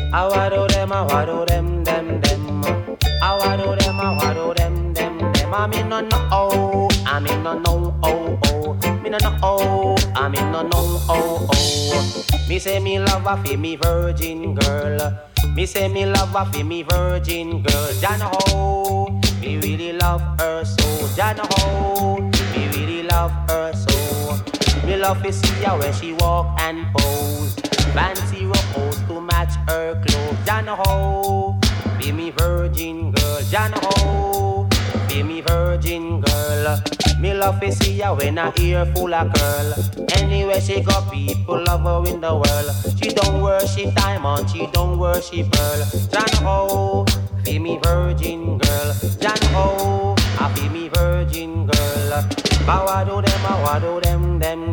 I wado them, I wado them, them. I wado them, I wado them, them. I mean no no oh, I mean no no oh oh. Me no no oh, I mean no no oh oh. Me say me love her for me virgin girl. Me say me love her for me virgin girl. Jana ho, me really love her so. Jana ho, me really love her so. Me love to see her when she walk and pose. Fancy rose to match her clothes. Jana ho, be me virgin girl. Jana ho, be me virgin girl. Me love to see her when her ear full of curl. Anywhere she go, people love her in the world. She don't worship diamond, she don't worship pearl. Jana ho, be me virgin girl. Jana ho, I be me virgin girl. Kawado them, I wado them, them.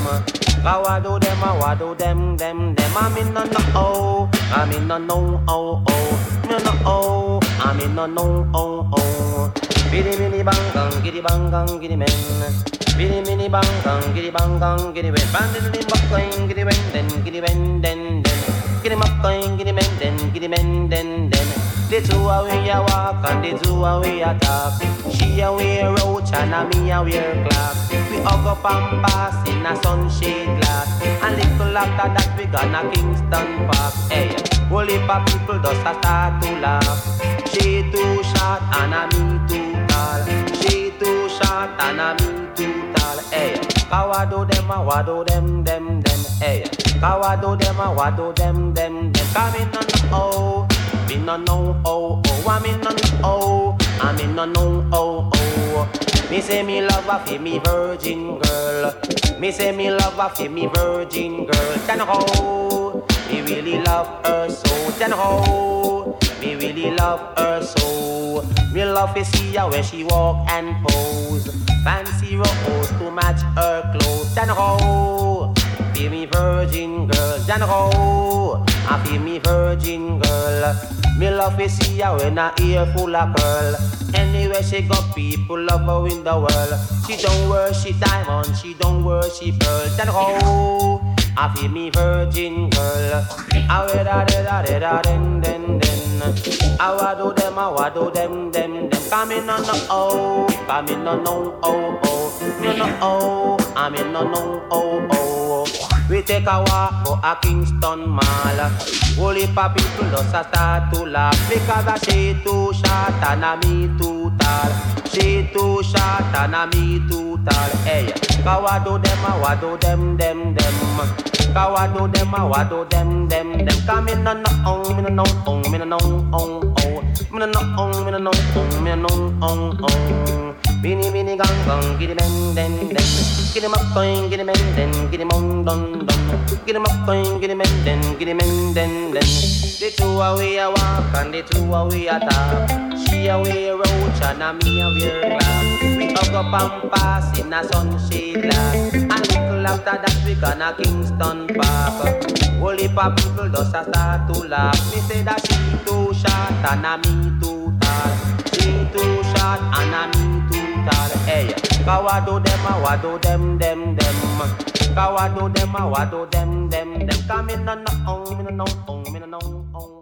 Kawado them, I wado them. I'm in no oh, I'm in no oh oh. No oh, I'm in no oh. Biddy mini bang gang, giddy men. Biddy mini bang gang, giddy men. Bandit in buck going, giddy men, Giddy up going, giddy men, then. The two away a walk and the two away a talk. She a wear roach and a me a wear clock. We hug up and pass in a sunshade glass. And little after that we gonna Kingston Park. Hey, whole heap of people just a start to laugh. She too short and a me too tall. She too short and a me too tall. Hey, kawado them a wado them. Hey, kawado them a wado them. Come in on the oh. Me no know oh oh, I me no know oh, I me no know oh oh. Me say me love her for me virgin girl. Me say me love her for me virgin girl. Then ho, me really love her so. Then ho, me really love her so. Me love to see her when she walk and pose. Fancy rose to match her clothes. Then ho, be me virgin girl. Then ho, I feel me virgin girl. Me love to see her when her ear full of curl. Anywhere she go, people love her in the world. She don't worship diamond, she don't worship pearl. Then ho, I feel me virgin girl. I wear da den. I wado them. Come in on no oh, come in on no oh oh. No oh, I'm in no oh oh. We take a walk for a Kingston Mall. Whole heap of people just a start to laugh because she too short and a me too tall. She too short and a me too tall. Hey, kawado them a wado them. Kawado them a wado them. Come in on no oh, me no know oh, me no know oh oh. Me no know oh, me no know oh, me no know oh oh. Mini gang, giddy men, then. Get him up going, giddy men, then. Get him on, dun. Get him up going, giddy men, then. The two away a walk and the two away a talk. She a wear roach and a me a wear glass. We hug up and pass in a sunshade glass. And little after that we gonna Kingston Park. Whole heap of people just a start to laugh. Me say that she too short and a me too tall. She too short and a me too tall. Hey, kawado them a wado them. Kawado them a wado them. Come in on no me no know.